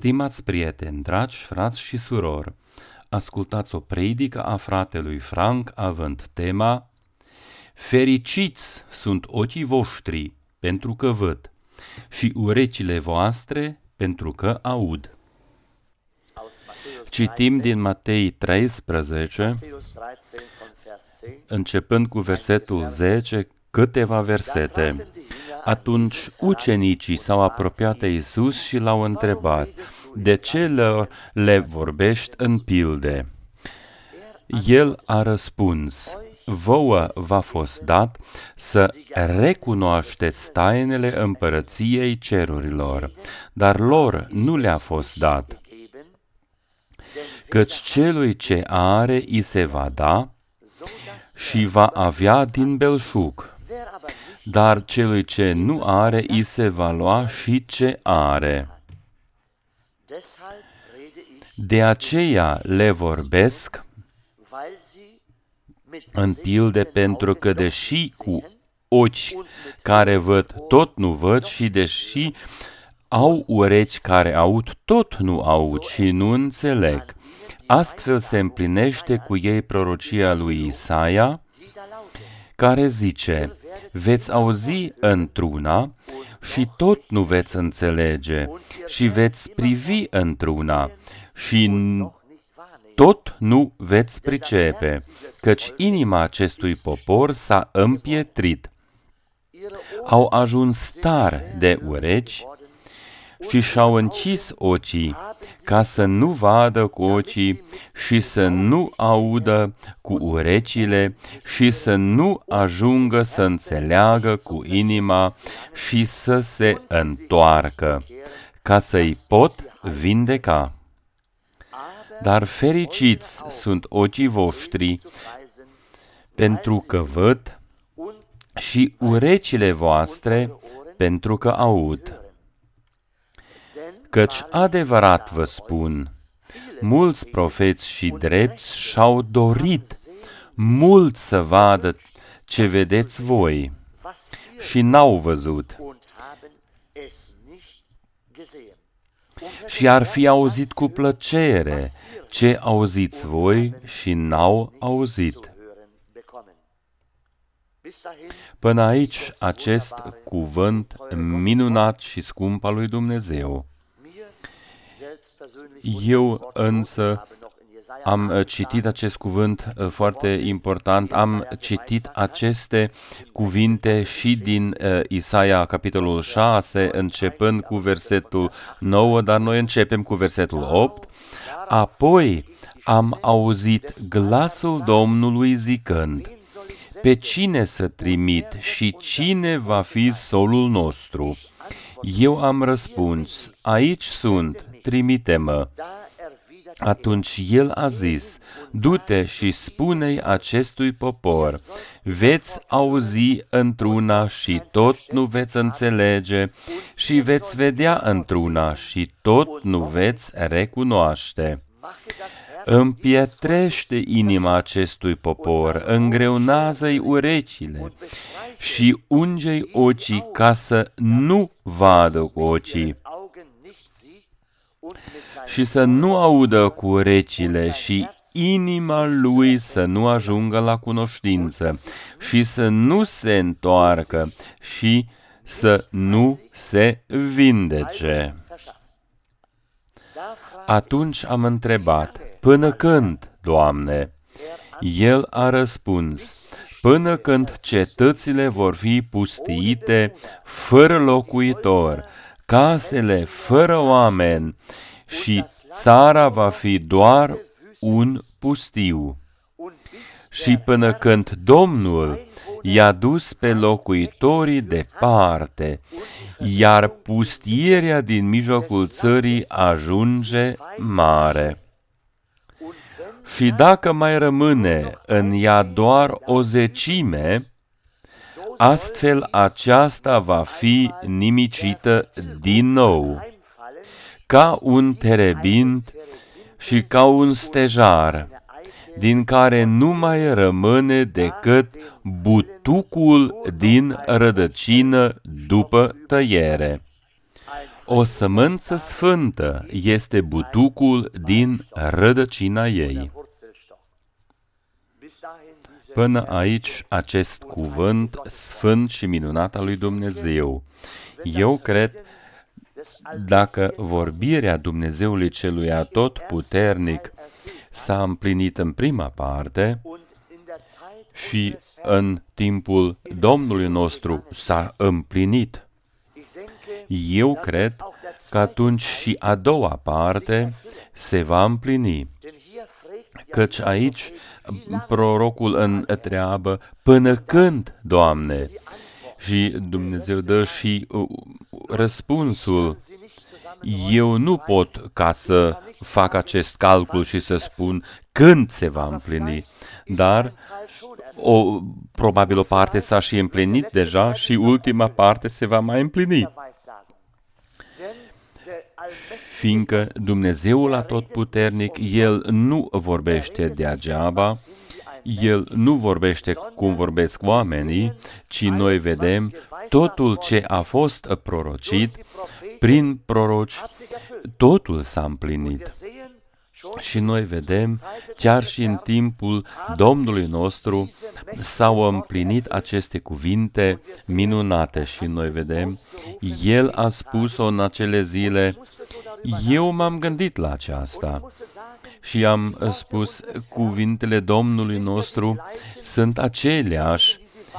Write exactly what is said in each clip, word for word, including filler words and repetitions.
Stimați prieteni, dragi frați și surori, ascultați o predică a fratelui Frank având tema Fericiți sunt ochii voștri pentru că văd și urechile voastre pentru că aud. Citim din Matei treisprezece, începând cu versetul zece, câteva versete. Atunci ucenicii s-au apropiat de Iisus și l-au întrebat, de ce le, le vorbești în pilde? El a răspuns, vouă v-a fost dat să recunoașteți tainele împărăției cerurilor, dar lor nu le-a fost dat. Căci celui ce are i se va da și va avea din belșug, dar celui ce nu are i se va lua și ce are. De aceea le vorbesc în pilde, pentru că deși cu ochi care văd tot nu văd și deși au urechi care aud tot nu aud și nu înțeleg. Astfel se împlinește cu ei prorocia lui Isaia, care zice, veți auzi într-una și tot nu veți înțelege și veți privi într-una și tot nu veți pricepe, căci inima acestui popor s-a împietrit. Au ajuns tari de urechi și și-au închis ochii, ca să nu vadă cu ochii și să nu audă cu urechile și să nu ajungă să înțeleagă cu inima și să se întoarcă, ca să-i pot vindeca. Dar fericiți sunt ochii voștri, pentru că văd, și urechile voastre, pentru că aud. Căci adevărat vă spun, mulți profeți și drepți și-au dorit mult să vadă ce vedeți voi și n-au văzut. Și ar fi auzit cu plăcere ce auziți voi și n-au auzit. Până aici acest cuvânt minunat și scump al lui Dumnezeu. Eu însă am citit acest cuvânt foarte important, am citit aceste cuvinte și din uh, Isaia, capitolul șase, începând cu versetul nouă, dar noi începem cu versetul opt. Apoi am auzit glasul Domnului zicând, pe cine să trimit și cine va fi solul nostru? Eu am răspuns, aici sunt, trimite-mă. Atunci el a zis, du-te și spune-i acestui popor, veți auzi într-una și tot nu veți înțelege și veți vedea într-una și tot nu veți recunoaște. Împietrește inima acestui popor, îngreunează-i urechile și unge-i ochii ca să nu vadă cu ochii și să nu audă cu urechile și inima lui să nu ajungă la cunoștință și să nu se întoarcă și să nu se vindece. Atunci am întrebat, până când, Doamne? El a răspuns, până când cetățile vor fi pustiite fără locuitor, casele fără oameni și țara va fi doar un pustiu. Și până când Domnul i-a dus pe locuitorii departe, iar pustierea din mijlocul țării ajunge mare. Și dacă mai rămâne în ea doar o zecime, astfel aceasta va fi nimicită din nou, ca un terebint și ca un stejar, din care nu mai rămâne decât butucul din rădăcină după tăiere. O sămânță sfântă este butucul din rădăcina ei. Până aici acest cuvânt sfânt și minunat al lui Dumnezeu. Eu cred, dacă vorbirea Dumnezeului celui atotputernic s-a împlinit în prima parte și în timpul Domnului nostru s-a împlinit, eu cred că atunci și a doua parte se va împlini. Căci aici prorocul întreabă, până când, Doamne? Și Dumnezeu dă și răspunsul. Eu nu pot ca să fac acest calcul și să spun când se va împlini, dar o, probabil o parte s-a și împlinit deja și ultima parte se va mai împlini. Fiindcă Dumnezeul Atotputernic, El nu vorbește degeaba, El nu vorbește cum vorbesc oamenii, ci noi vedem totul ce a fost prorocit prin proroci, totul s-a împlinit. Și noi vedem, chiar și în timpul Domnului nostru, s-au împlinit aceste cuvinte minunate și noi vedem, El a spus-o în acele zile, eu m-am gândit la aceasta și am spus, cuvintele Domnului nostru sunt aceleași,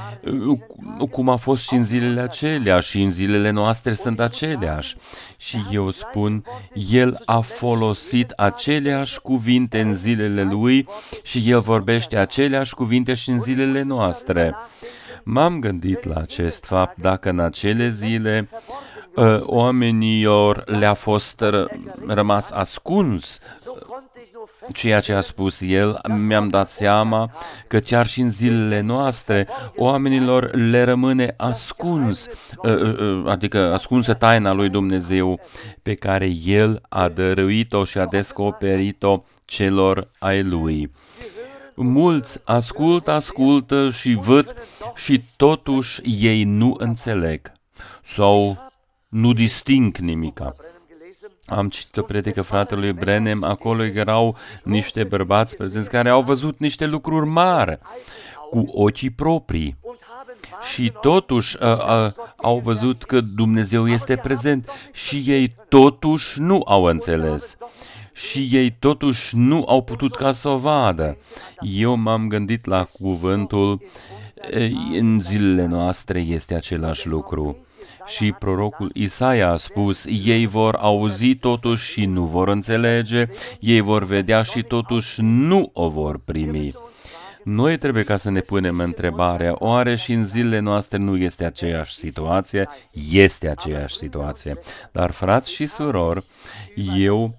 cum a fost și în zilele acelea și în zilele noastre sunt aceleași. Și eu spun, El a folosit aceleași cuvinte în zilele Lui și El vorbește aceleași cuvinte și în zilele noastre. M-am gândit la acest fapt, dacă în acele zile uh, oamenilor le-a fost r- rămas ascuns ceea ce a spus El, mi-am dat seama că chiar și în zilele noastre oamenilor le rămâne ascuns, adică ascunsă taina lui Dumnezeu pe care El a dăruit-o și a descoperit-o celor ai Lui. Mulți ascultă, ascultă și văd și totuși ei nu înțeleg sau nu disting nimica. Am citit o predică fratelui Branham, acolo erau niște bărbați prezenți care au văzut niște lucruri mari cu ochii proprii și totuși a, a, au văzut că Dumnezeu este prezent și ei totuși nu au înțeles și ei totuși nu au putut ca să o vadă. Eu m-am gândit la cuvântul, în zilele noastre este același lucru. Și prorocul Isaia a spus, ei vor auzi totuși și nu vor înțelege, ei vor vedea și totuși nu o vor primi. Noi trebuie ca să ne punem întrebarea, oare și în zilele noastre nu este aceeași situație? Este aceeași situație. Dar, frați și surori, eu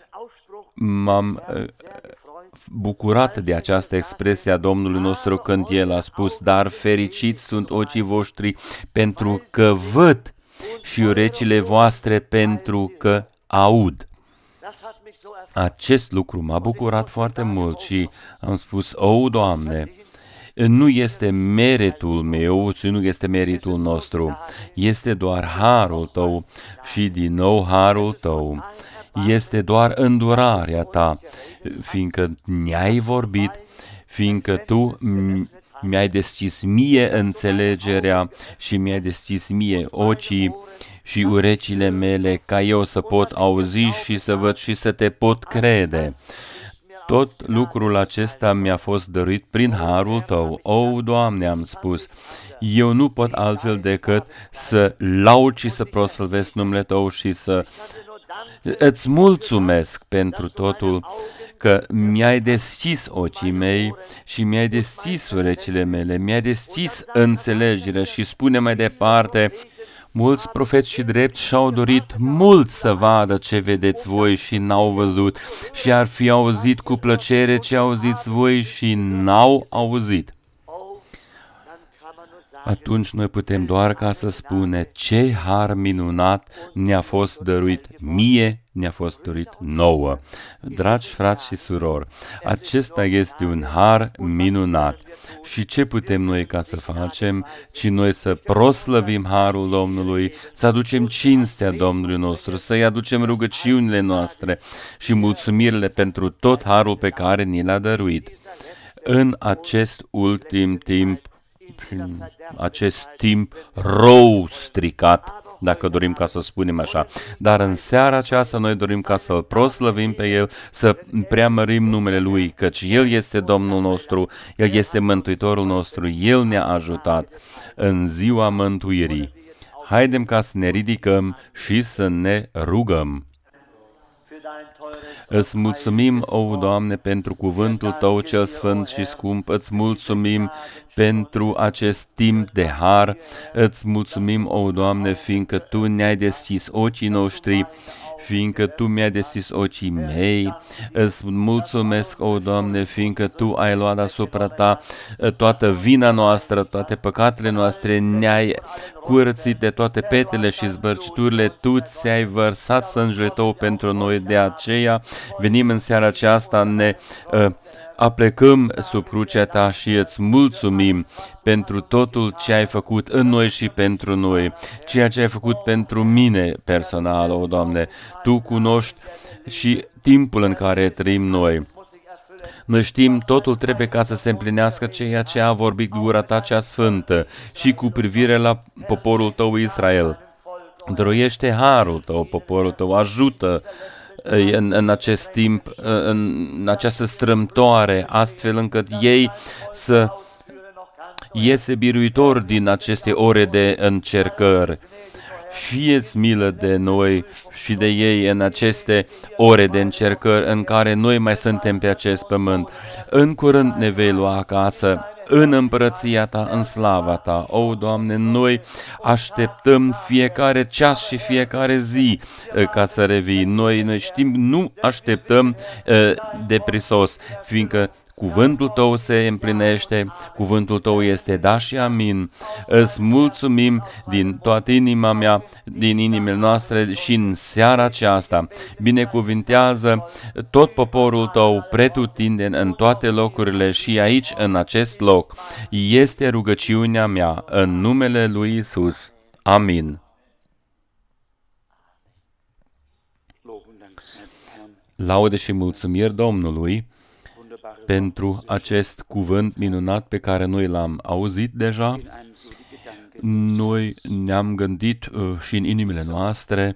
m-am bucurat de această expresie a Domnului nostru când El a spus, dar fericiți sunt ochii voștri pentru că văd și urechile voastre pentru că aud. Acest lucru m-a bucurat foarte mult și am spus, o, Doamne, nu este meritul meu și nu este meritul nostru, este doar harul Tău și din nou harul Tău. Este doar îndurarea Ta, fiindcă ne-ai vorbit, fiindcă Tu mi-ai deschis mie înțelegerea și mi-ai deschis mie ochii și urechile mele ca eu să pot auzi și să văd și să Te pot crede. Tot lucrul acesta mi-a fost dăruit prin harul Tău. O, Doamne, am spus, eu nu pot altfel decât să laud și să proslăvesc numele Tău și să îți mulțumesc pentru totul că mi-ai deschis ochii mei și mi-ai deschis urechile mele, mi-ai deschis înțelegerea și spune mai departe, mulți profeți și drepți și-au dorit mult să vadă ce vedeți voi și n-au văzut și ar fi auzit cu plăcere ce auziți voi și n-au auzit. atunci noi putem doar ca să spune ce har minunat ne-a fost dăruit mie, ne-a fost dăruit nouă. Dragi frați și surori, acesta este un har minunat. Și ce putem noi ca să facem? Ci noi să proslăvim harul Domnului, să aducem cinstea Domnului nostru, să-i aducem rugăciunile noastre și mulțumirile pentru tot harul pe care ni l-a dăruit. În acest ultim timp, acest timp rău stricat, dacă dorim ca să spunem așa. Dar în seara aceasta noi dorim ca să-L proslăvim pe El, să preamărim numele Lui, căci El este Domnul nostru, El este Mântuitorul nostru, El ne-a ajutat în ziua mântuirii. Haidem ca să ne ridicăm și să ne rugăm. Îți mulțumim, o Doamne, pentru cuvântul Tău cel sfânt și scump, îți mulțumim pentru acest timp de har, îți mulțumim, o Doamne, fiindcă Tu ne-ai deschis ochii noștri, fiindcă Tu mi-ai deschis ochii mei, îți mulțumesc, o Doamne, fiindcă Tu ai luat asupra Ta toată vina noastră, toate păcatele noastre, ne-ai curățit de toate petele și zbărciturile, Tu ți-ai vărsat sângele Tău pentru noi, de aceea venim în seara aceasta, ne uh, aplecăm sub crucea Ta și îți mulțumim pentru totul ce ai făcut în noi și pentru noi, ceea ce ai făcut pentru mine personal, o Doamne. Tu cunoști și timpul în care trăim noi. Noi știm, totul trebuie ca să se împlinească ceea ce a vorbit gura Ta cea sfântă și cu privire la poporul Tău Israel. Dăruiește harul Tău, poporul Tău, ajută în, în acest timp, în această strâmtoare, astfel încât ei să iese biruitor din aceste ore de încercări. Fie-ți milă de noi și de ei în aceste ore de încercări în care noi mai suntem pe acest pământ. În curând ne vei lua acasă, în împărăția Ta, în slava Ta. O, Doamne, noi așteptăm fiecare ceas și fiecare zi ca să revii. Noi, noi știm, nu așteptăm uh, de prisos, fiindcă cuvântul Tău se împlinește, cuvântul Tău este da și amin. Îți mulțumim din toată inima mea, din inimile noastre și în seara aceasta. Binecuvintează tot poporul Tău pretutindeni în toate locurile și aici, în acest loc. Este rugăciunea mea în numele lui Isus. Amin. Laude și mulțumiri Domnului pentru acest cuvânt minunat pe care noi l-am auzit deja. Noi ne-am gândit uh, și în inimile noastre.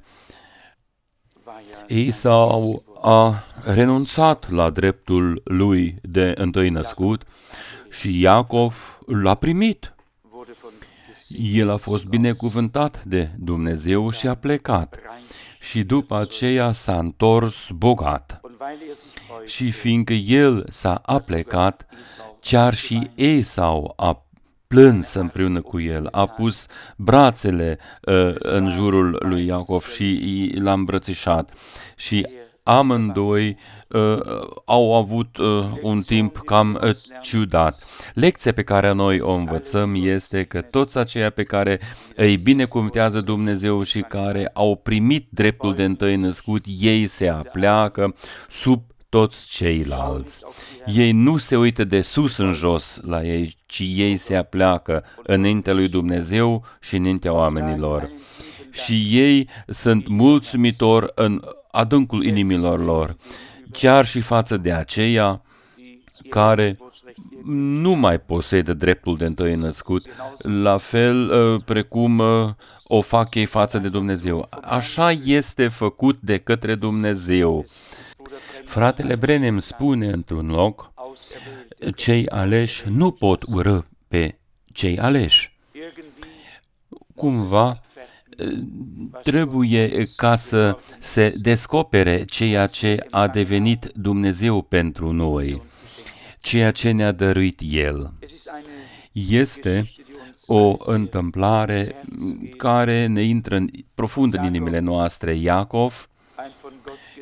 Esau a renunțat la dreptul lui de întâi născut și Iacov l-a primit. El a fost binecuvântat de Dumnezeu și a plecat. Și după aceea s-a întors bogat. Și fiindcă el s-a aplecat, chiar și Esau a plâns împreună cu el, a pus brațele uh, în jurul lui Iacov și l-a îmbrățișat. Și amândoi uh, au avut uh, un timp cam uh, ciudat. Lecția pe care noi o învățăm este că toți aceia pe care îi binecuvântează Dumnezeu și care au primit dreptul de întâi născut, ei se apleacă sub toți ceilalți. Ei nu se uită de sus în jos la ei, ci ei se apleacă înaintea lui Dumnezeu și înaintea oamenilor. Și ei sunt mulțumitori în adâncul inimilor lor, chiar și față de aceia care nu mai posedă dreptul de întâi născut, la fel precum o fac ei față de Dumnezeu. Așa este făcut de către Dumnezeu. Fratele Branham spune într-un loc, cei aleși nu pot urâ pe cei aleși. Cumva, trebuie ca să se descopere ceea ce a devenit Dumnezeu pentru noi, ceea ce ne-a dăruit El. Este o întâmplare care ne intră în, profund în inimile noastre. Iacov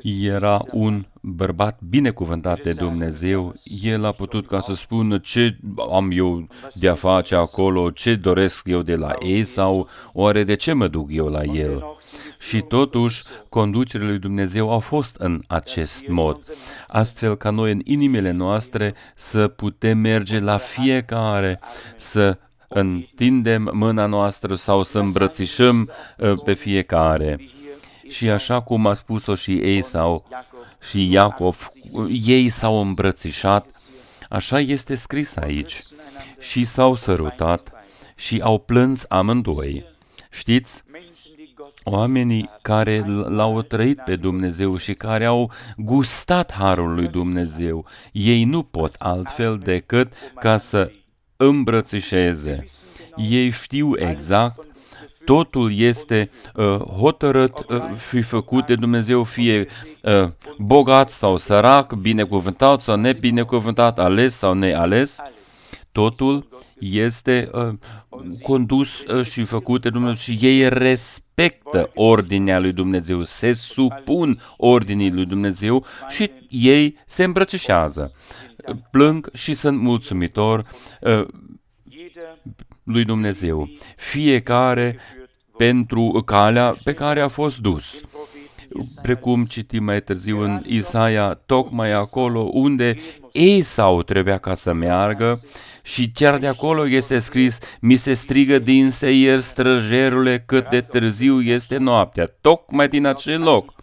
Era un bărbat binecuvântat de Dumnezeu. El a putut ca să spună ce am eu de a face acolo, ce doresc eu de la Esau, oare de ce mă duc eu la el? Și totuși, conducerea lui Dumnezeu a fost în acest mod, astfel ca noi în inimile noastre să putem merge la fiecare, să întindem mâna noastră sau să îmbrățișăm pe fiecare. Și așa cum a spus-o și Esau și Iacov, ei s-au îmbrățișat, așa este scris aici, și s-au sărutat și au plâns amândoi. Știți, oamenii care l-au trăit pe Dumnezeu și care au gustat harul lui Dumnezeu, ei nu pot altfel decât ca să îmbrățișeze. Ei știu exact, totul este uh, hotărât uh, și făcut de Dumnezeu, fie uh, bogat sau sărac, binecuvântat sau nebinecuvântat, ales sau neales, totul este uh, condus uh, și făcut de Dumnezeu și ei respectă ordinea lui Dumnezeu, se supun ordinii lui Dumnezeu și ei se îmbrățișează, plâng și sunt mulțumitori uh, lui Dumnezeu, fiecare pentru calea pe care a fost dus. Precum citim mai târziu în Isaia, tocmai acolo unde Esau trebuia ca să meargă, și chiar de acolo este scris, mi se strigă din Seier, străjerule, cât de târziu este noaptea. Tocmai din acel loc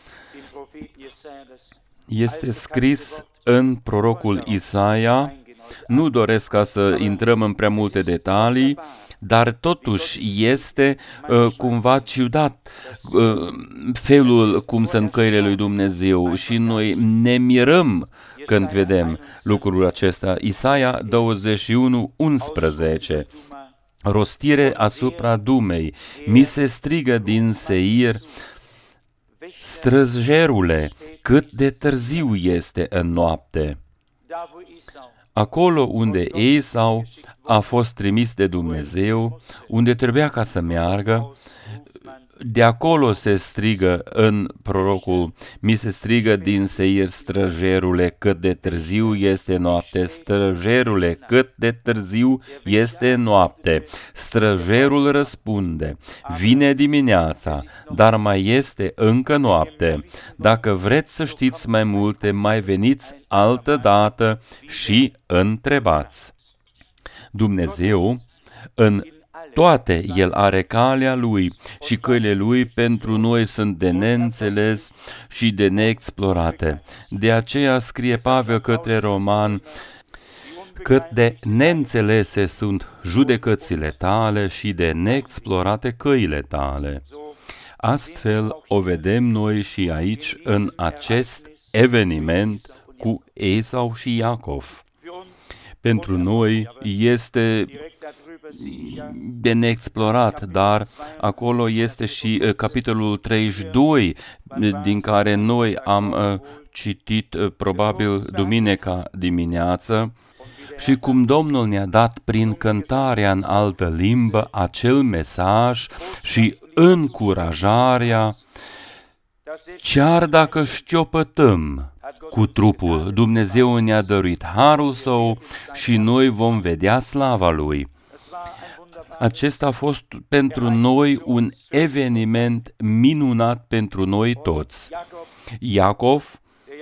este scris în prorocul Isaia. Nu doresc ca să intrăm în prea multe detalii, dar totuși este uh, cumva ciudat uh, felul cum sunt căile lui Dumnezeu și noi ne mirăm când vedem lucrul acesta. Isaia douăzeci și unu, unsprezece. Rostire asupra Dumei. Mi se strigă din Seir, străjerule, cât de târziu este în noapte. Acolo unde Esau a fost trimis de Dumnezeu, unde trebuia ca să meargă, de acolo se strigă în prorocul, mi se strigă din Seir, străjerule, cât de târziu este noapte, străjerule, cât de târziu este noapte. Străjerul răspunde, vine dimineața, dar mai este încă noapte. Dacă vreți să știți mai multe, mai veniți altă dată și întrebați. Dumnezeu, în toate, El are calea Lui și căile Lui pentru noi sunt de neînțeles și de neexplorate. De aceea scrie Pavel către Roman, cât de neînțelese sunt judecățile tale și de neexplorate căile tale. Astfel o vedem noi și aici în acest eveniment cu Esau și Iacov. Pentru noi este de neexplorat, dar acolo este și uh, capitolul treizeci și doi, din care noi am uh, citit uh, probabil duminica dimineață, și cum Domnul ne-a dat prin cântarea în altă limbă acel mesaj și încurajarea, chiar dacă șchiopătăm cu trupul, Dumnezeu ne-a dăruit harul Său și noi vom vedea slava Lui. Acesta a fost pentru noi un eveniment minunat pentru noi toți. Iacov,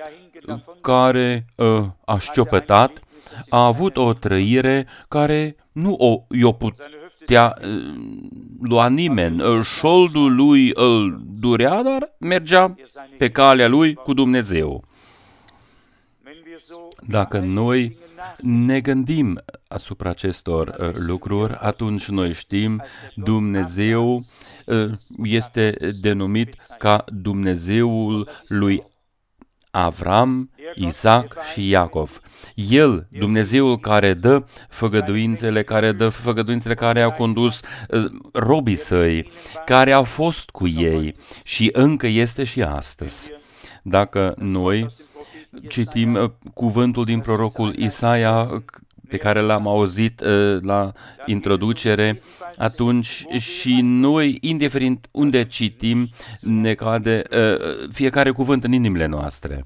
care uh, a șchiopătat, a avut o trăire care nu o i-o putea uh, lua nimeni. Șoldul lui îl durea, dar mergea pe calea lui cu Dumnezeu. Dacă noi ne gândim asupra acestor uh, lucruri, atunci noi știm, Dumnezeu uh, este denumit ca Dumnezeul lui Avram, Isaac și Iacov. El, Dumnezeul care dă făgăduințele, care dă făgăduințele care a condus uh, robii săi, care a fost cu ei și încă este și astăzi. Dacă noi citim cuvântul din prorocul Isaia pe care l-am auzit uh, la introducere, atunci și noi, indiferent unde citim, ne cade uh, fiecare cuvânt în inimile noastre.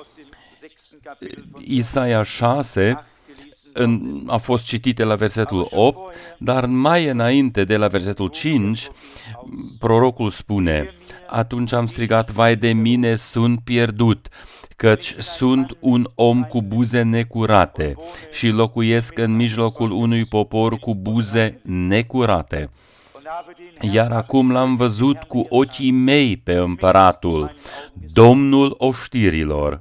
Isaia șase în, a fost citite la versetul opt, dar mai înainte de la versetul cinci, prorocul spune: atunci am strigat, vai de mine, sunt pierdut, căci sunt un om cu buze necurate și locuiesc în mijlocul unui popor cu buze necurate. Iar acum l-am văzut cu ochii mei pe împăratul, Domnul oștirilor.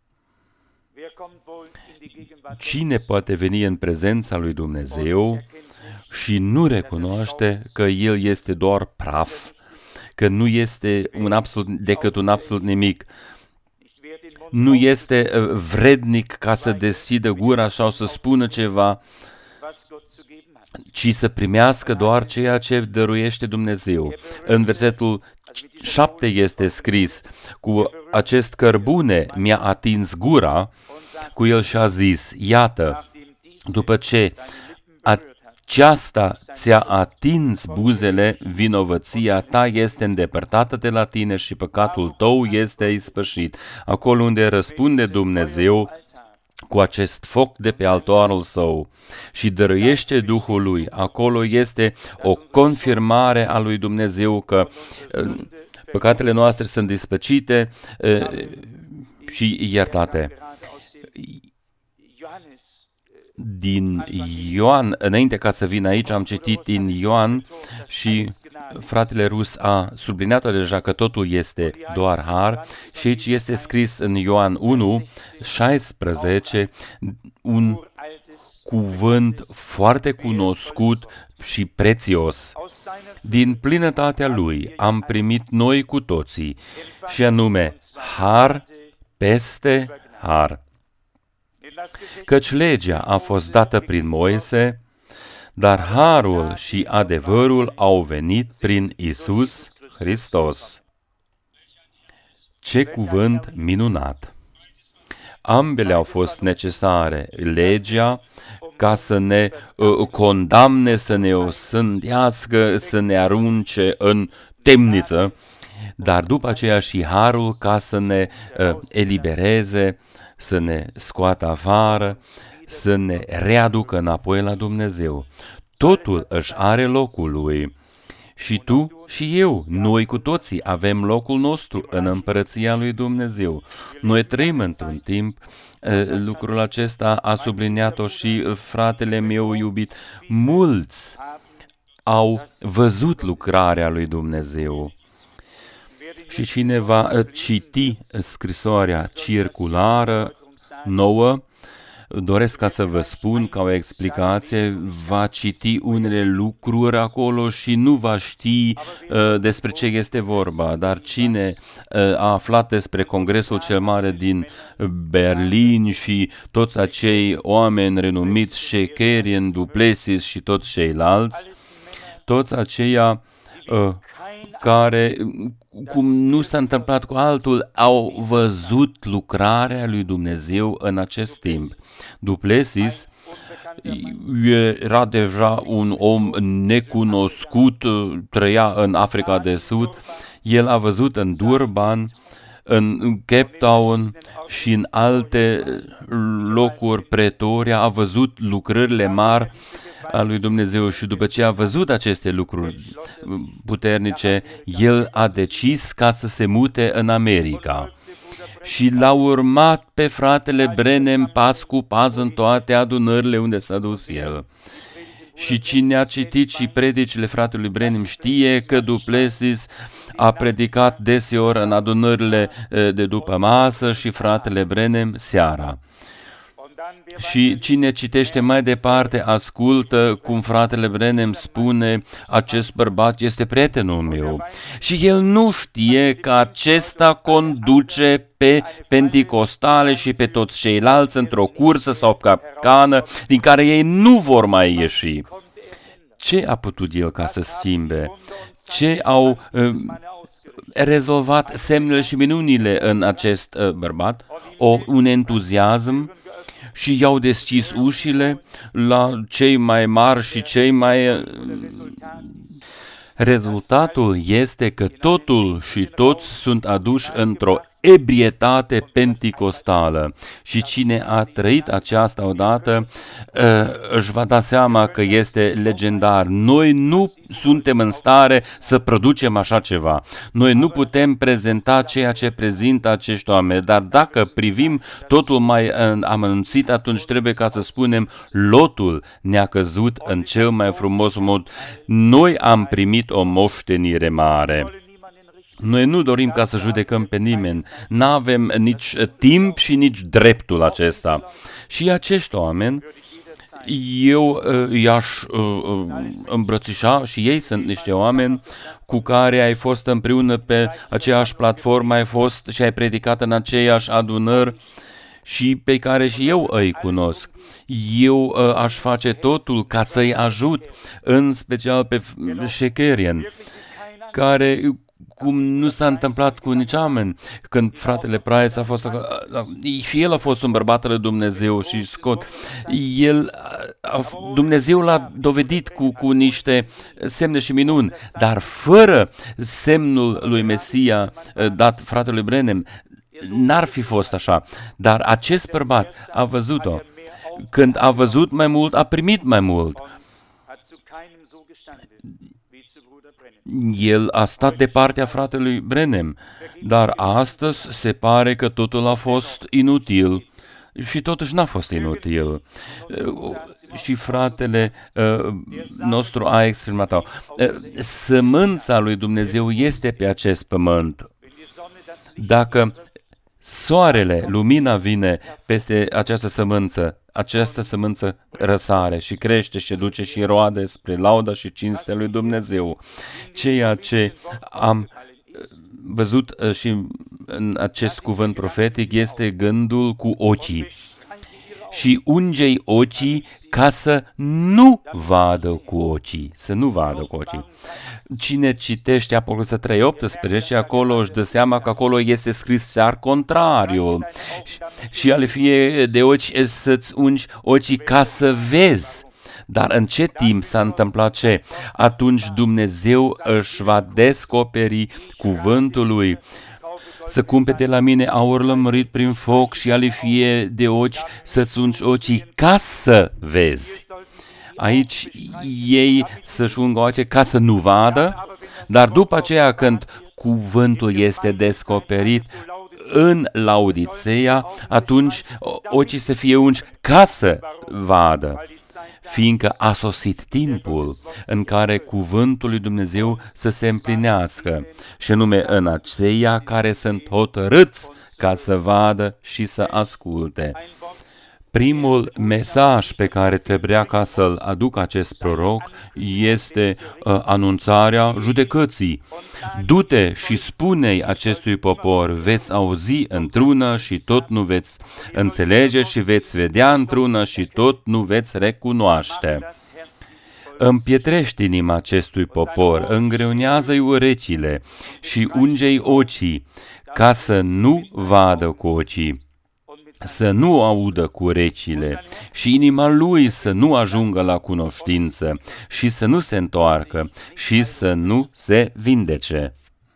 Cine poate veni în prezența lui Dumnezeu și nu recunoaște că El este doar praf, că nu este un absolut, decât un absolut nimic, nu este vrednic ca să deschidă gura sau să spună ceva, ci să primească doar ceea ce dăruiește Dumnezeu. În versetul șapte este scris: cu acest cărbune mi-a atins gura, cu el și-a zis: iată, după ce aceasta ți-a atins buzele, vinovăția ta este îndepărtată de la tine și păcatul tău este ispășit. Acolo unde răspunde Dumnezeu cu acest foc de pe altarul său și dăruiește Duhul lui, acolo este o confirmare a lui Dumnezeu că păcatele noastre sunt dispăcite și iertate. Din Ioan, înainte ca să vin aici, am citit din Ioan și fratele Rus a subliniat deja că totul este doar har și aici este scris în Ioan unu, șaisprezece, un cuvânt foarte cunoscut și prețios. Din plinătatea lui am primit noi cu toții, și anume har peste har. Căci legea a fost dată prin Moise, dar harul și adevărul au venit prin Iisus Hristos. Ce cuvânt minunat! Ambele au fost necesare. Legea ca să ne uh, condamne, să ne osândească, să ne arunce în temniță, dar după aceea și harul ca să ne uh, elibereze, să ne scoată afară, să ne readucă înapoi la Dumnezeu. Totul își are locul lui. Și tu și eu, noi cu toții avem locul nostru în împărăția lui Dumnezeu. Noi trăim într-un timp, lucrul acesta a subliniat-o și fratele meu iubit. Mulți au văzut lucrarea lui Dumnezeu. Și cine va citi scrisoarea circulară nouă, doresc ca să vă spun ca o explicație, va citi unele lucruri acolo și nu va ști uh, despre ce este vorba, dar cine uh, a aflat despre Congresul cel Mare din Berlin și toți acei oameni renumiți, Shekerian, Duplessis și toți ceilalți, toți aceia uh, care, cum nu s-a întâmplat cu altul, au văzut lucrarea lui Dumnezeu în acest timp. Duplessis era deja un om necunoscut, trăia în Africa de Sud. El a văzut în Durban, în Cape Town și în alte locuri, Pretoria, a văzut lucrările mari a lui Dumnezeu și după ce a văzut aceste lucruri puternice, el a decis ca să se mute în America. Și l-a urmat pe fratele Branham pas cu pas în toate adunările unde s-a dus el. Și cine a citit și predicile fratelui Branham știe că Duplessis a predicat deseori în adunările de după masă și fratele Branham seara. Și cine citește mai departe, ascultă cum fratele Branham spune: acest bărbat este prietenul meu. Și el nu știe că acesta conduce pe penticostale și pe toți ceilalți într-o cursă sau capcană din care ei nu vor mai ieși. Ce a putut el ca să schimbe? Ce au uh, rezolvat semnele și minunile în acest uh, bărbat? O, un entuziasm și i-au deschis ușile la cei mai mari și cei mai... Rezultatul este că totul și toți sunt aduși într-o ebrietate penticostală și cine a trăit aceasta odată își va da seama că este legendar. Noi nu suntem în stare să producem așa ceva. Noi nu putem prezenta ceea ce prezintă acești oameni, dar dacă privim totul mai amănunțit, atunci trebuie ca să spunem lotul ne-a căzut în cel mai frumos mod. Noi am primit o moștenire mare. Noi nu dorim ca să judecăm pe nimeni, n-avem nici timp și nici dreptul acesta. Și acești oameni, eu i-aș îmbrățișa și ei sunt niște oameni cu care ai fost împreună pe aceeași platformă, ai fost și ai predicat în aceeași adunări și pe care și eu îi cunosc. Eu aș face totul ca să-i ajut, în special pe Shekerian, care... cum nu s-a întâmplat cu nici oameni. Când fratele Price a fost... Și el a fost un bărbat al lui Dumnezeu și Scott. El, a, Dumnezeu l-a dovedit cu, cu niște semne și minuni, dar fără semnul lui Mesia dat fratelui Branham, n-ar fi fost așa. Dar acest bărbat a văzut-o. Când a văzut mai mult, a primit mai mult. El a stat de partea fratelui Branham, dar astăzi se pare că totul a fost inutil și totuși n-a fost inutil. Și fratele uh, nostru a exprimat-o. Sămânța lui Dumnezeu este pe acest pământ. Dacă soarele, lumina vine peste această sămânță, această sămânță răsare și crește și duce și roade spre lauda și cinstea lui Dumnezeu. Ceea ce am văzut și în acest cuvânt profetic este gândul cu ochii. Și unge-i ochii ca să nu vadă cu ochii, să nu vadă cu ochii. Cine citește Apocalipsa trei optsprezece, acolo își dă seama că acolo este scris chiar contrariul. Și ale fie de ochi să-ți ungi ochii ca să vezi. Dar în ce timp s-a întâmplat ce? Atunci Dumnezeu își va descoperi cuvântul lui. Să cumpere de la mine aur lămurit prin foc și ale fie de ochi să-ți ungi ochii ca să vezi. Aici ei să-și ungă ochii ca să nu vadă, dar după aceea când cuvântul este descoperit în Laodiceea, atunci ochii să fie ungi ca să vadă, fiindcă a sosit timpul în care cuvântul lui Dumnezeu să se împlinească, și anume în aceia care sunt hotărâți ca să vadă și să asculte. Primul mesaj pe care trebuia ca să-l aducă acest proroc este uh, anunțarea judecății. Du-te și spune-i acestui popor, veți auzi într-una și tot nu veți înțelege și veți vedea într-una și tot nu veți recunoaște. Împietrește inima acestui popor, îngreunează-i urechile și unge-i ochii, ca să nu vadă cu ochii, să nu audă cu urechile și inima lui să nu ajungă la cunoștință și să nu se întoarcă și să nu se vindece.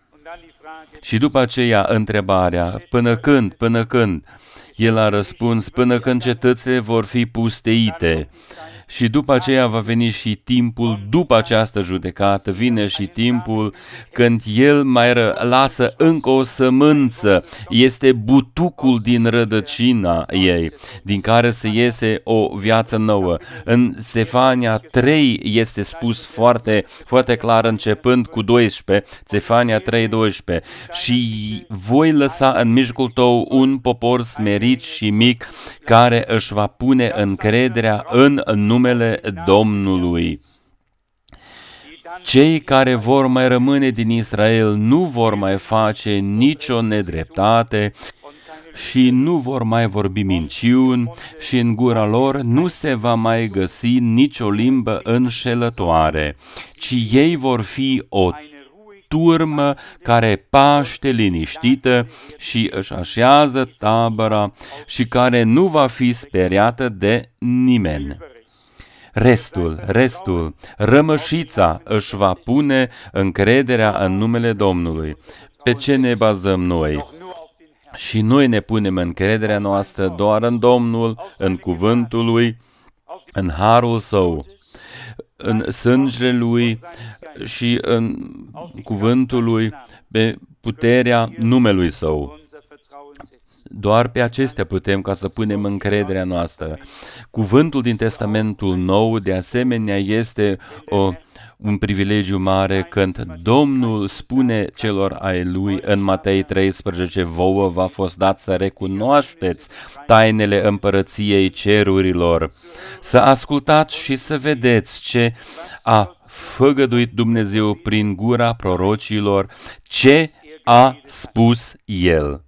Și după aceea întrebarea, până când, până când? El a răspuns, până când cetățile vor fi pusteite. Și după aceea va veni și timpul, după această judecată, vine și timpul când El mai lasă încă o sămânță, este butucul din rădăcina ei, din care se iese o viață nouă. În Țefania trei este spus foarte, foarte clar, începând cu doisprezece, Țefania trei doisprezece, și voi lăsa în mijlocul tău un popor smerit și mic, care își va pune încrederea în numele Domnului. Cei care vor mai rămâne din Israel nu vor mai face nicio nedreptate și nu vor mai vorbi minciuni și în gura lor nu se va mai găsi nicio limbă înșelătoare, ci ei vor fi o turmă care paște liniștită și își așează tabăra și care nu va fi speriată de nimeni. Restul, restul, rămășița își va pune încrederea în numele Domnului. Pe ce ne bazăm noi? Și noi ne punem încrederea noastră doar în Domnul, în cuvântul Lui, în harul Său, în sângele Lui și în cuvântul Lui, pe puterea numelui Său. Doar pe acestea putem ca să punem încrederea noastră. Cuvântul din Testamentul Nou, de asemenea, este o, un privilegiu mare când Domnul spune celor ai Lui în Matei treisprezece, vouă v-a fost dat să recunoașteți tainele împărăției cerurilor, să ascultați și să vedeți ce a făgăduit Dumnezeu prin gura prorocilor, ce a spus El.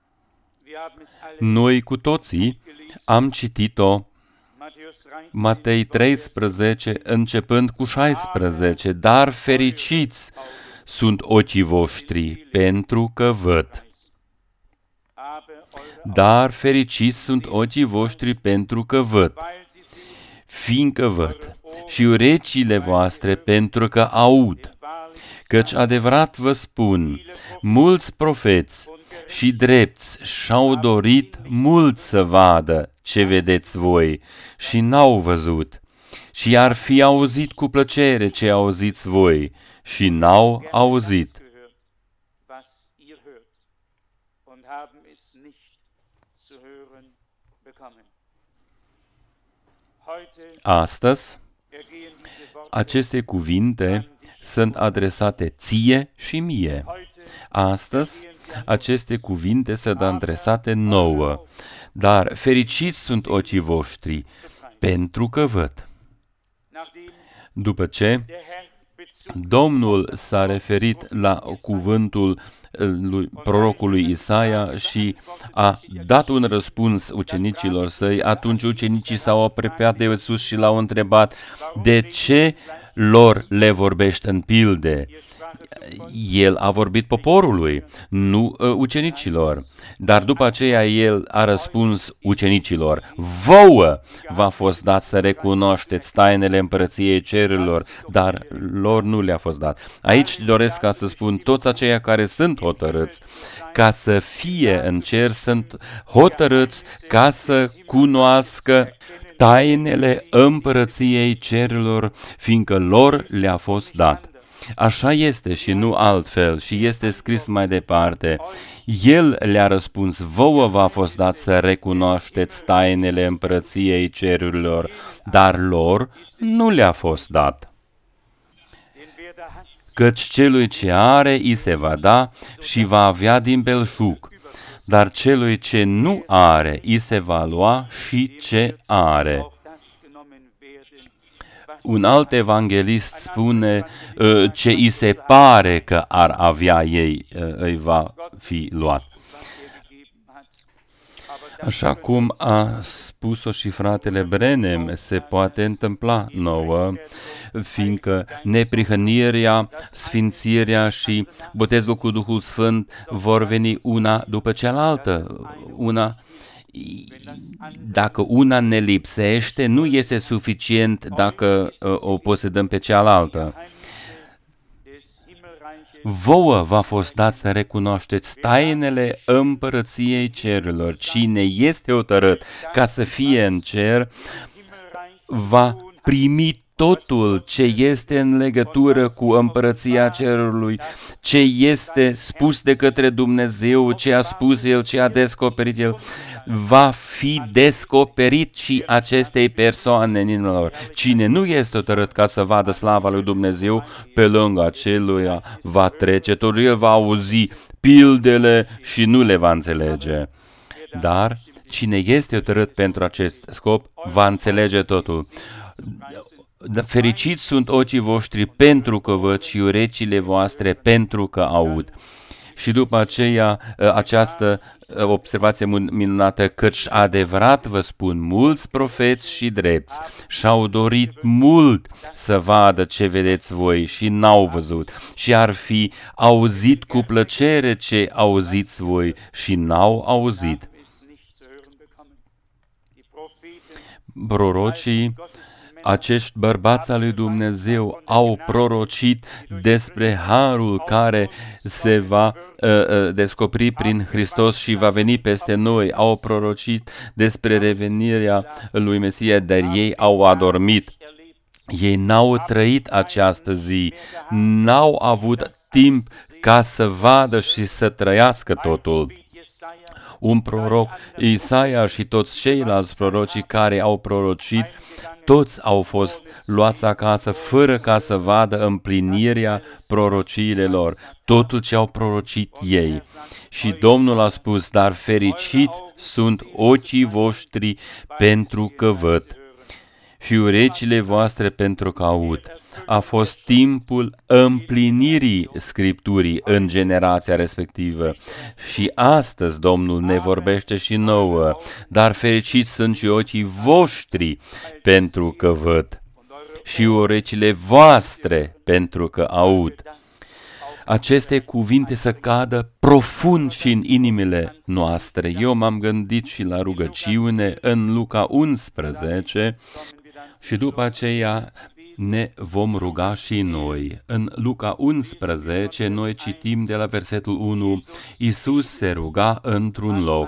Noi cu toții am citit-o, Matei treisprezece, începând cu șaisprezece, dar fericiți sunt ochii voștri pentru că văd. Dar fericiți sunt ochii voștri pentru că văd, fiindcă văd, și urechile voastre pentru că aud. Căci adevărat vă spun, mulți profeți și drepți și-au dorit mult să vadă ce vedeți voi și n-au văzut, și ar fi auzit cu plăcere ce auziți voi și n-au auzit. Astăzi, aceste cuvinte sunt adresate ție și mie. Astăzi, aceste cuvinte sunt adresate nouă, dar fericiți sunt ochii voștri, pentru că văd. După ce Domnul s-a referit la cuvântul lui prorocului Isaia și a dat un răspuns ucenicilor săi, atunci ucenicii s-au apropiat de Iisus și l-au întrebat, de ce lor le vorbești în pilde? El a vorbit poporului, nu uh, ucenicilor. Dar după aceea el a răspuns ucenicilor, vouă v-a fost dat să recunoașteți tainele împărăției cerurilor, dar lor nu le-a fost dat. Aici doresc ca să spun, toți aceia care sunt hotărâți ca să fie în cer, sunt hotărâți ca să cunoască tainele împărăției cerurilor, fiindcă lor le-a fost dat. Așa este și nu altfel, și este scris mai departe. El le-a răspuns, vouă v-a fost dat să recunoașteți tainele împărăției cerurilor, dar lor nu le-a fost dat. Căci celui ce are, i se va da și va avea din belșug, dar celui ce nu are, i se va lua și ce are. Un alt evanghelist spune, ce îi se pare că ar avea ei, îi va fi luat. Așa cum a spus-o și fratele Brenem, se poate întâmpla nouă, fiindcă neprihănirea, sfințirea și botezul cu Duhul Sfânt vor veni una după cealaltă. Una, dacă una ne lipsește, nu este suficient dacă o posedăm pe cealaltă. Vouă v-a fost dat să recunoașteți tainele împărăției cerurilor. Cine este hotărât ca să fie în cer, va primi totul ce este în legătură cu împărăția cerului, ce este spus de către Dumnezeu, ce a spus El, ce a descoperit El, va fi descoperit și acestei persoane în inima lor. Cine nu este hotărât ca să vadă slava lui Dumnezeu, pe lângă aceluia va trece, tot el va auzi pildele și nu le va înțelege. Dar cine este hotărât pentru acest scop, va înțelege totul. Fericiți sunt ochii voștri pentru că văd și urechile voastre pentru că aud. Și după aceea această observație minunată, căci adevărat vă spun, mulți profeți și drepți și-au dorit mult să vadă ce vedeți voi și n-au văzut și ar fi auzit cu plăcere ce auziți voi și n-au auzit. Prorocii, acești bărbați al lui Dumnezeu au prorocit despre harul care se va uh, uh, descoperi prin Hristos și va veni peste noi. Au prorocit despre revenirea lui Mesia, dar ei au adormit. Ei n-au trăit această zi, n-au avut timp ca să vadă și să trăiască totul. Un proroc, Isaia și toți ceilalți prorocii care au prorocit, toți au fost luați acasă fără ca să vadă împlinirea prorociile lor, totul ce au prorocit ei. Și Domnul a spus, dar fericit sunt ochii voștri pentru că văd și urechile voastre pentru că aud. A fost timpul împlinirii Scripturii în generația respectivă. Și astăzi Domnul ne vorbește și nouă, dar fericiți sunt și ochii voștri pentru că văd și urechile voastre pentru că aud. Aceste cuvinte să cadă profund și în inimile noastre. Eu m-am gândit și la rugăciune în Luca unsprezece și după aceea ne vom ruga și noi. În Luca unsprezece noi citim de la versetul unu, Iisus se ruga într-un loc.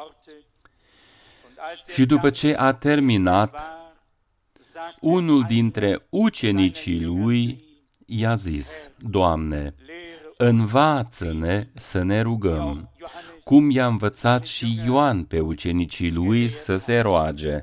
Și după ce a terminat, unul dintre ucenicii lui i-a zis, Doamne, învață-ne să ne rugăm, cum i-a învățat și Ioan pe ucenicii lui să se roage.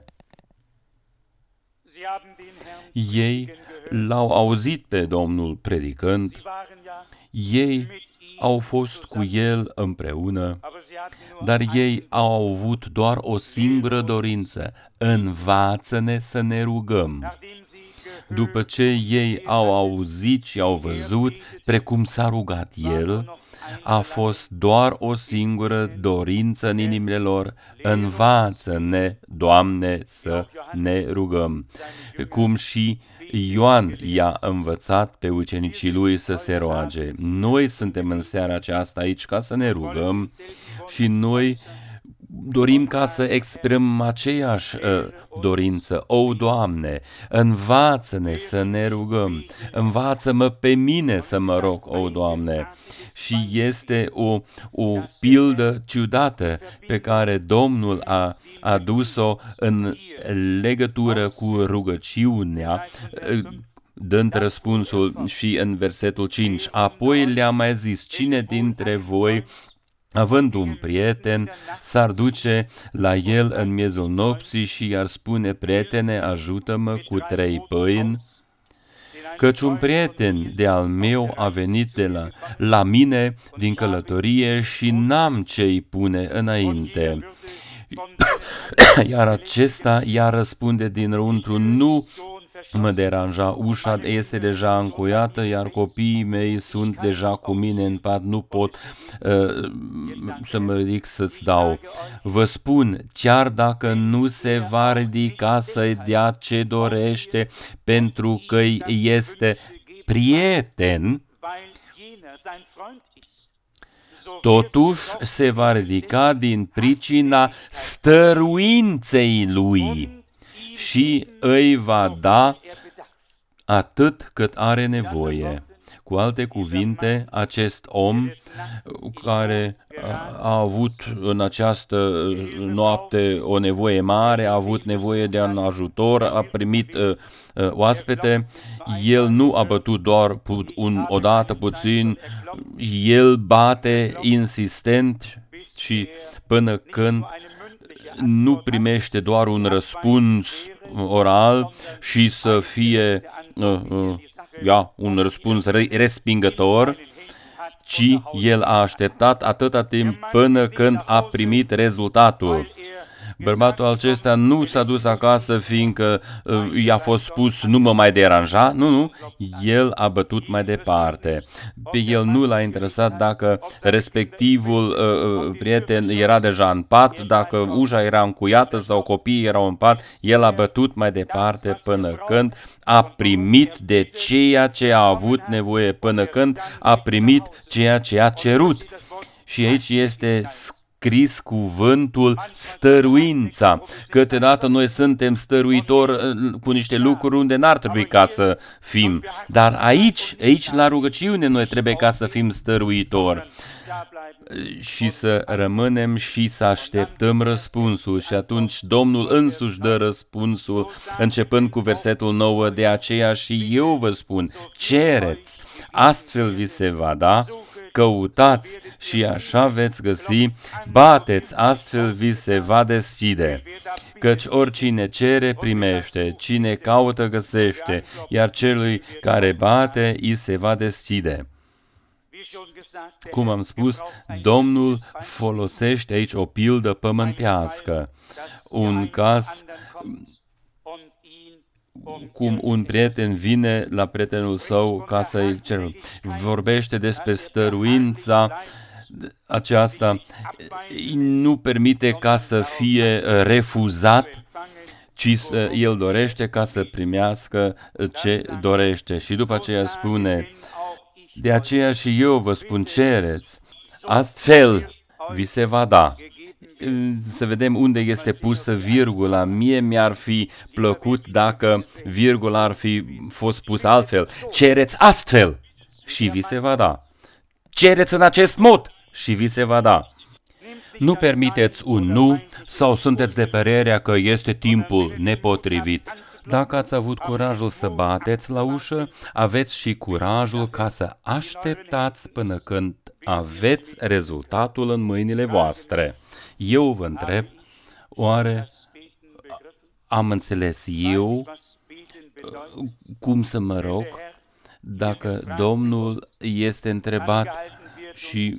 Ei l-au auzit pe Domnul predicând, ei au fost cu el împreună, dar ei au avut doar o singură dorință, învață-ne să ne rugăm. După ce ei au auzit și au văzut precum s-a rugat el, a fost doar o singură dorință în inimile lor, învață-ne, Doamne, să ne rugăm. Cum și Ioan i-a învățat pe ucenicii lui să se roage. Noi suntem în seara aceasta aici ca să ne rugăm și noi dorim ca să exprimăm aceeași uh, dorință. O, Doamne, învață-ne să ne rugăm, învață-mă pe mine să mă rog, o, Doamne. Și este o, o pildă ciudată pe care Domnul a adus-o în legătură cu rugăciunea, dând răspunsul și în versetul cinci. Apoi le-a mai zis, cine dintre voi, având un prieten, s-ar duce la el în miezul nopții și i-ar spune, prietene, ajută-mă cu trei pâini, căci un prieten de-al meu a venit de la, la mine din călătorie și n-am ce-i pune înainte. Iar acesta i-a răspunde dinăuntru, nu mă deranja, ușa este deja încuiată, iar copiii mei sunt deja cu mine în pat, nu pot uh, să mă ridic să-ți dau. Vă spun, chiar dacă nu se va ridica să-i dea ce dorește, pentru că este prieten, totuși se va ridica din pricina stăruinței lui și îi va da atât cât are nevoie. Cu alte cuvinte, acest om care a avut în această noapte o nevoie mare, a avut nevoie de un ajutor, a primit uh, uh, oaspete, el nu a bătut doar un, odată puțin, el bate insistent și până când nu primește doar un răspuns oral și să fie uh, uh, ia, un răspuns respingător, ci el a așteptat atâta timp până când a primit rezultatul. Bărbatul acesta nu s-a dus acasă fiindcă uh, i-a fost spus nu mă mai deranja, nu, nu, el a bătut mai departe. Pe el nu l-a interesat dacă respectivul uh, prieten era deja în pat, dacă ușa era încuiată sau copiii erau în pat, el a bătut mai departe până când a primit de ceea ce a avut nevoie, până când a primit ceea ce a cerut. Și aici este scris cuvântul stăruința. Câteodată noi suntem stăruitori cu niște lucruri unde n-ar trebui ca să fim. Dar aici, aici la rugăciune noi trebuie ca să fim stăruitori și să rămânem și să așteptăm răspunsul. Și atunci Domnul însuși dă răspunsul, începând cu versetul nouă, de aceea și eu vă spun, cereți, astfel vi se va da, căutați și așa veți găsi, bateți, astfel vi se va deschide. Căci oricine cere, primește, cine caută, găsește, iar celui care bate, îi se va deschide. Cum am spus, Domnul folosește aici o pildă pământească, un caz cum un prieten vine la prietenul său ca să-i cere. Vorbește despre stăruința aceasta, nu permite ca să fie refuzat, ci el dorește ca să primească ce dorește. Și după aceea spune, de aceea și eu vă spun, cereți, astfel vi se va da. Să vedem unde este pusă virgula. Mie mi-ar fi plăcut dacă virgula ar fi fost pus altfel. Cereți astfel și vi se va da. Cereți în acest mod și vi se va da. Nu permiteți un nu sau sunteți de părerea că este timpul nepotrivit. Dacă ați avut curajul să bateți la ușă, aveți și curajul ca să așteptați până când aveți rezultatul în mâinile voastre. Eu vă întreb, oare am înțeles eu cum să mă rog? Dacă Domnul este întrebat și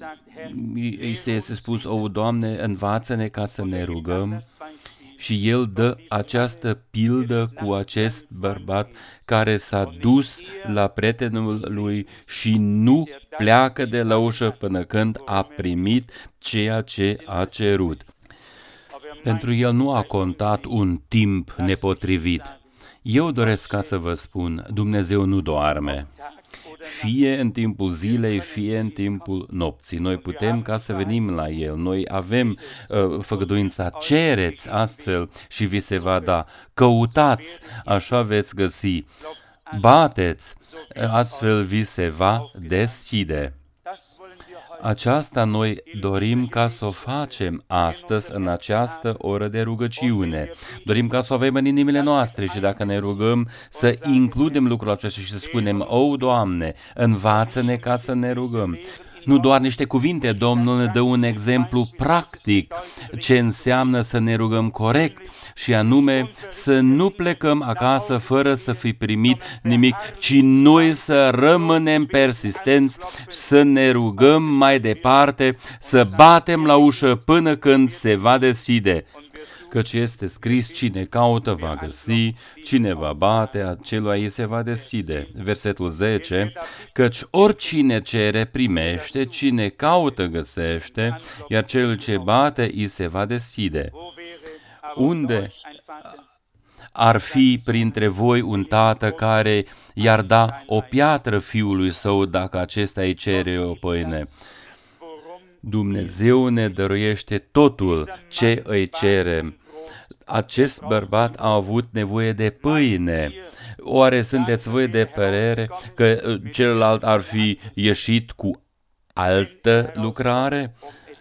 îi se este spus, o, Doamne, învață-ne ca să ne rugăm, și el dă această pildă cu acest bărbat care s-a dus la prietenul lui și nu pleacă de la ușă până când a primit ceea ce a cerut. Pentru el nu a contat un timp nepotrivit. Eu doresc ca să vă spun, Dumnezeu nu doarme. Fie în timpul zilei, fie în timpul nopții. Noi putem ca să venim la El. Noi avem uh, făgăduința, cereți astfel și vi se va da. Căutați, așa veți găsi. Bateți, astfel vi se va deschide. Aceasta noi dorim ca să o facem astăzi, în această oră de rugăciune. Dorim ca să o avem în inimile noastre și dacă ne rugăm să includem lucrul acesta și să spunem, o, Doamne, învață-ne ca să ne rugăm. Nu doar niște cuvinte, Domnul ne dă un exemplu practic ce înseamnă să ne rugăm corect și anume să nu plecăm acasă fără să fi primit nimic, ci noi să rămânem persistenți, să ne rugăm mai departe, să batem la ușă până când se va deschide. Căci este scris, cine caută va găsi, cine va bate, acelua îi se va deschide. Versetul zece, căci oricine cere primește, cine caută găsește, iar cel ce bate îi se va deschide. Unde ar fi printre voi un tată care i-ar da o piatră fiului său dacă acesta îi cere o pâine? Dumnezeu ne dăruiește totul ce îi cerem. Acest bărbat a avut nevoie de pâine. Oare sunteți voi de părere că celălalt ar fi ieșit cu altă lucrare?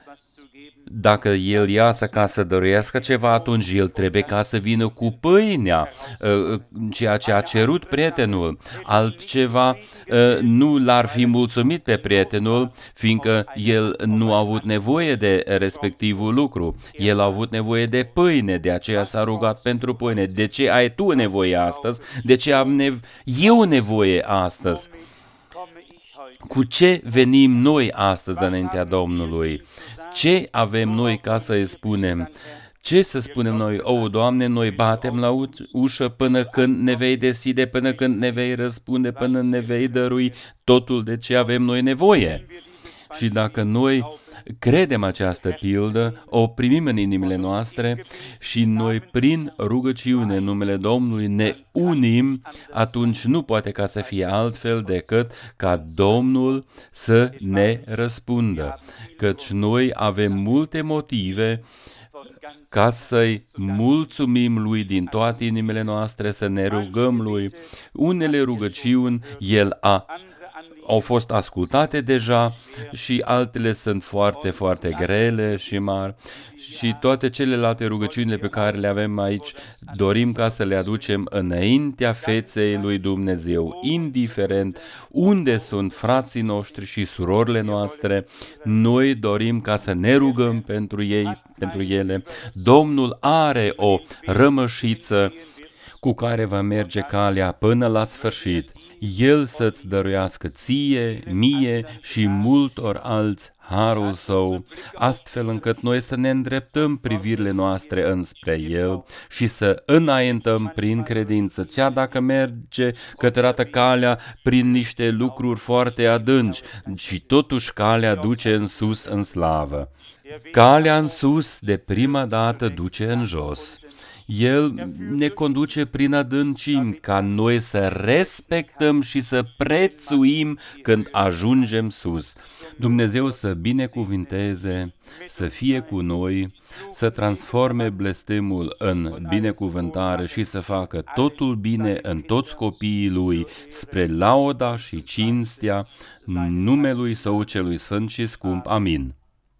Dacă el iasă ca să dăruiască ceva, atunci el trebuie ca să vină cu pâinea, ceea ce a cerut prietenul. Altceva nu l-ar fi mulțumit pe prietenul, fiindcă el nu a avut nevoie de respectivul lucru. El a avut nevoie de pâine, de aceea s-a rugat pentru pâine. De ce ai tu nevoie astăzi? De ce am nev- eu nevoie astăzi? Cu ce venim noi astăzi înaintea Domnului? Ce avem noi ca să îi spunem? Ce să spunem noi? O, Doamne, noi batem la ușă până când ne vei deschide, până când ne vei răspunde, până ne vei dărui totul de ce avem noi nevoie. Și dacă noi credem această pildă, o primim în inimile noastre și noi prin rugăciune în numele Domnului ne unim, atunci nu poate ca să fie altfel decât ca Domnul să ne răspundă. Căci noi avem multe motive ca să-i mulțumim Lui din toate inimile noastre, să ne rugăm Lui. Unele rugăciuni El a au fost ascultate deja și altele sunt foarte, foarte grele și mari și toate celelalte rugăciunile pe care le avem aici dorim ca să le aducem înaintea feței lui Dumnezeu, indiferent unde sunt frații noștri și surorile noastre, noi dorim ca să ne rugăm pentru ei, pentru ele. Domnul are o rămășiță cu care va merge calea până la sfârșit. El să-ți dăruiască ție, mie și multor alți harul său, astfel încât noi să ne îndreptăm privirile noastre înspre El și să înaintăm prin credință, chiar dacă merge cătrată calea prin niște lucruri foarte adânci, și totuși calea duce în sus în slavă. Calea în sus de prima dată duce în jos. El ne conduce prin adâncimi ca noi să respectăm și să prețuim când ajungem sus. Dumnezeu să binecuvinteze, să fie cu noi, să transforme blestemul în binecuvântare și să facă totul bine în toți copiii Lui, spre lauda și cinstea numelui Său celui sfânt și scump. Amin.